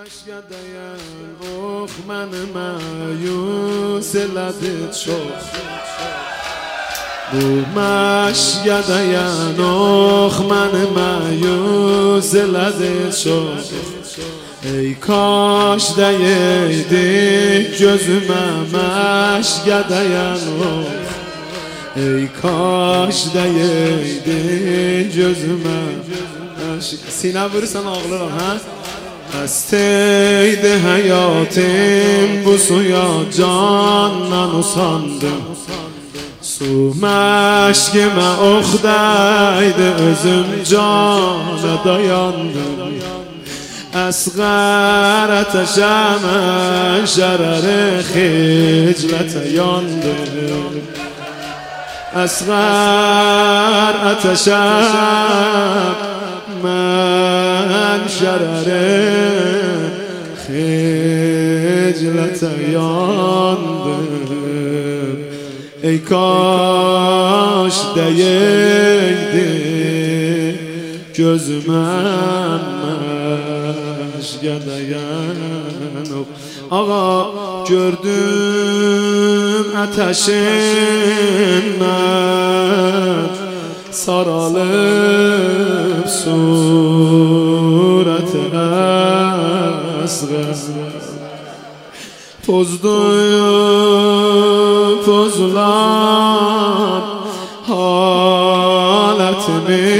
گداین اوخ من مایوس لدت شد بومش گداین اوخ من مایوس لدت شد ای کاش دیدی جز ممش گداین اوخ ای کاش دیدی جز ممش سینه برسن ağlarım ha Hasteydi hayatım bu suya candan usandım Su meşkime oxdaydı özüm cana dayandım Əsğər ateşəmə şərəri xiclətə yandım Əsğər ateşəm من شرر خجلت یاندم ای کاش دیدی gözümem meşgedeyim Ağa gördüm ateşinden saralıp suret asgır Pozduyup pozulan haletimi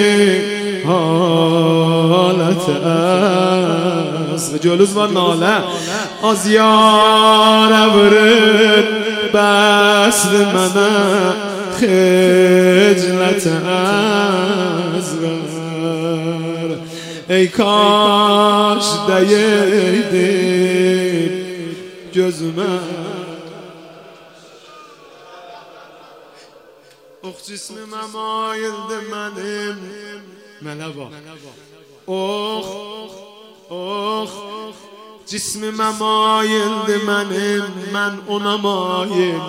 asgır Cölüz var nale az yara vurur bəsli mənə خجلت اصغر ای کاش دیدی gözüme Ox cismime mayildi mənim Mənə bax Ox cismime mayildi mənim Mən ona mayil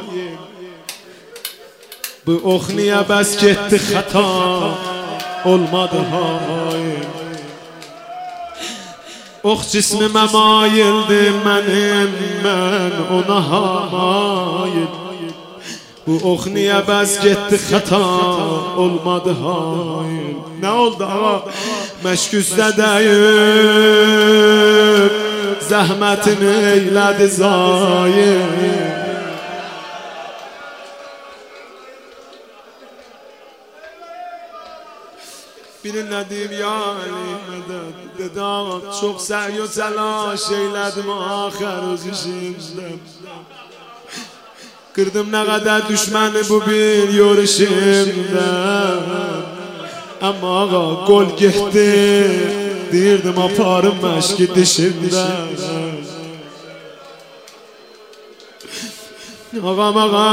Bu ox niyə bəs getdi xəta olmadı hayır Ox cismimə mayildi mənim mən ona hayır Bu ox niyə bəs getdi xəta olmadı hayır Nə oldu ağa? Məşküzdə dəyib zəhmətini eylədi zayir Bilinlədim ya Ali mədəd Dedam çox səy و təlaş eylədim axər öz işimdə Qırdım nə qədər düşməni bu bir yoruşimdə Amma ağa qol getdi Deyirdim aparım məşki dişimdə Ağam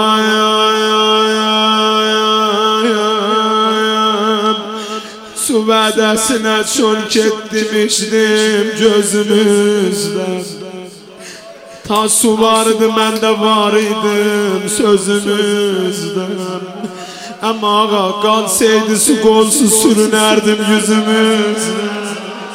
Su vədəsinə çön ketdimişdim gözümüzdən Ta su vardı mən də var idim sözümüzdən Amma ağa qansaydı su qolsuz sürünərdim yüzümüzdən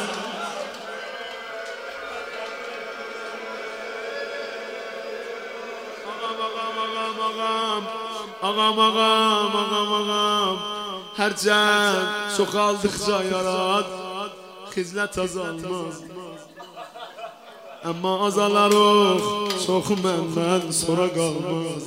Ağam Hərcən çoxaldıqca yarad Xizlət azalmaz Amma azalarıq Çox məndən sonra qalmaz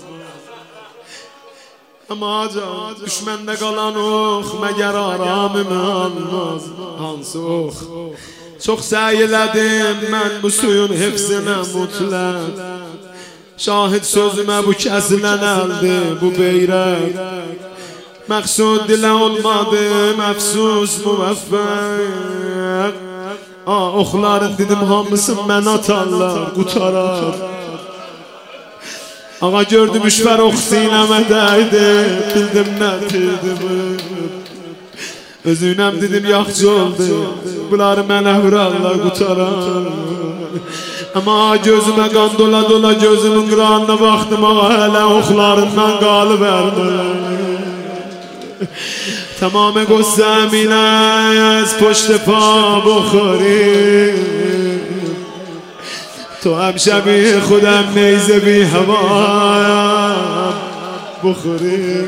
Amma acan düşməndə qalan ox Məgər aramımı almaz Hansı ox Çox səy elədim mən bu suyun hifzinə mutlaq Şahid sözümə bu kəsilən əldi bu beyrək Məqsud dilə olmadım, əfsus müvəffəq Oxların dedim hamısın mən atarlar, qutaraq Ağa gördüm üşvər ox sinəmədəydi, bildim nə bildim Özünəm dedim yaxçı oldu, bunları mənə vurarlar, qutaraq Amma gözümə qan dola dola gözümün qıranına baxdım Ağa hələ oxlarından qalıb ərmələr تمام قصه من از پشت پا بخوری تو هم شبیه خودم نیزه بی هوایم بخوری.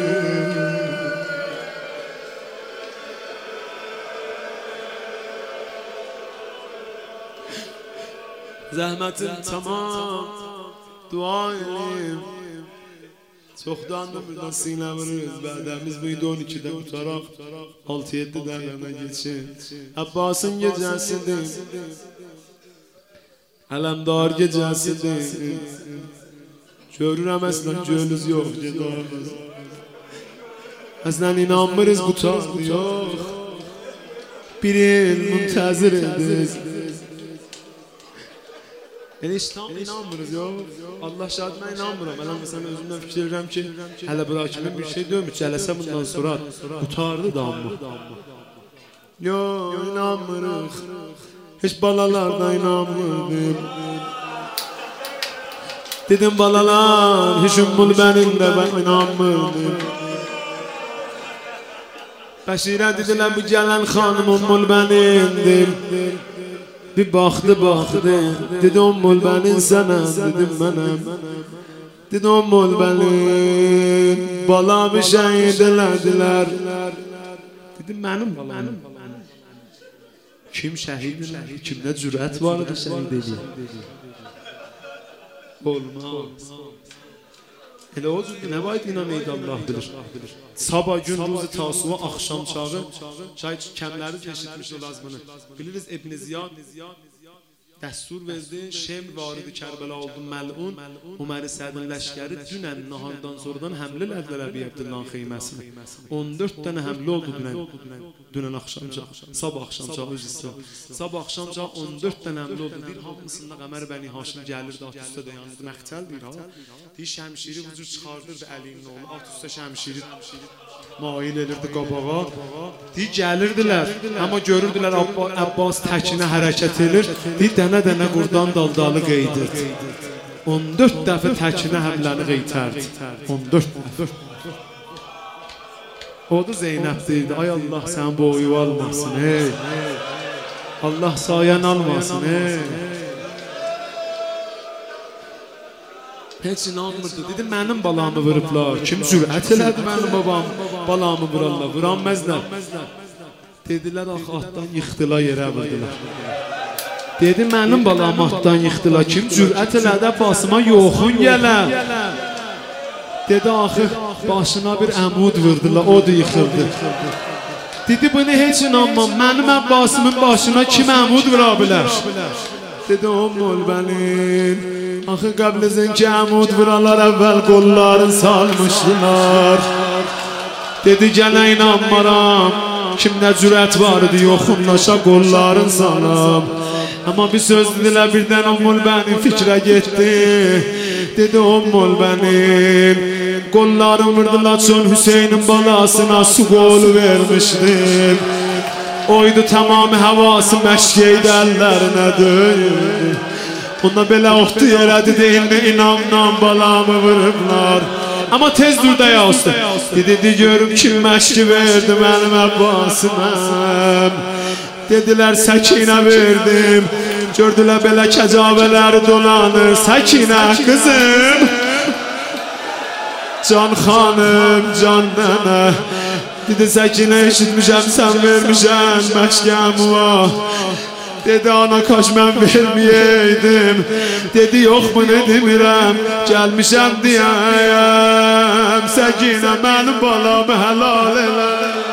زحمت تمام duayım. Çoxdandır buradan sinəmiz, bədəmiz bu 12-də qutaraq 6-7 dərləmə geçir. Abbasın gecəsidir, Ələmdar gecəsidir. Görürəm əslən gölüz yox gedərimiz. Əslən inanmırız qutar yox. Bir il müntəzir edik. Yəni heç tam inanmırız yox. Allah şahidinə inanmıram. Mən məsələn özümdən fikir edirəm ki, hələ bura kimi bir şey dönmür. Cələsə bundan sonra qutardı da amma. Yox, inanmırıq. Heç balalardan inanmırdım. Dedim balalar, heç ümmül benimdə mən inanmırdım. Bəşirə dedilər bu gələn xanım ümmül benimdir. Bir baxdı, dedi ümmül benim sənəm, dedim mənəm. Dedi ümmül benim, balamı şəhid elədilər. Dedim mənim balam. Kim şəhid eləyir, kimdə cürət var idi şəhid eləyir. Olmaz. Elə o cür nə var dinamiydi Allah bilir. Sabah gün ruzu tasuva axşam çağı çay kəmləri eşitmiş olaz bunu. Biliriz İbn Ziyad dəstur verdi, Şemr varidi Kərbəla oldu məlun. Ömər-i Sədin ləşkəri dünən nahandan sonradan həmlə elədilər Əbi Abdillahın xeyməsinə. 14 dənə həmlə oldu dünən axşamca. Sabah axşamca üzüstü. Sabah axşamca 14 dənə həmlə oldu. Bir hamısında Qəmər Bəni Haşim gəlirdi, at üstə dayanırdı, məxtəl deyir ha. Deyir şəmşiri vücud çıxardırdı Əliyinin oğlu, at üstə şəmşiri mail edirdi qabağa. Deyir gəlirdilər, amma görürdülər Abbas təkinə hərəkət edir. Deyir dənə-dənə qurdan daldalı qeydirdi. 14 dəfə təkinə həmləni qeytərdi. 14 dəfə. O da Zeynəb deyirdi, ay Allah sən boyu almasın, hey. Allah sayən almasın, hey. Heç inanmırdı, dedi mənim balamı vurublar. Kim cürət elədi mənim babam balamı vurarlar, vuranməzlər. Dedilər axı atdan yıxdılar, yerə vurdular. Dedi mənim balamı atdan yıxdılar, kim cürət elədi Abbasıma yoxun gələ. Dedi axı başına bir əmud vurdular, o da yıxıldı. Dedi bunu heç inanmam, mənim Abbasımın başına kim əmud vura bilər? Dedi ümmül benim, axı qəblizin ki əmud vuralar əvvəl qollarını salmışdılar. Dedi gələ inanmaram, kimdə cürət var idi yoxunlaşa qollarını salam. Amma bir söz dedilər birdən ümmül benim fikrə getdi. Dedi ümmül benim, qollarını vurdular çün Hüseynin balasına su qolu vermişdim. Oydu tamamı havası məşkeydi əllərinə döydü. Ona belə oxtu yerədi deyilmi inamdan balamı vurublar. Amma tez dur dayaqdı. Dedi görüm kim məşki verdi mənim Abbasıməm. Dedilər Səkinə verdim. Gördülər belə kəcavələri dolanır. Səkinə qızım, can xanım, can nənə. Dedi Səkinə eşitmişəm sən vermişən məşkəm var. Dedi ana kaç mən verməyəydim. Dedi yox bunu demirəm, gəlmişəm deyəyəm. Səkinə mənim balamı helal elə.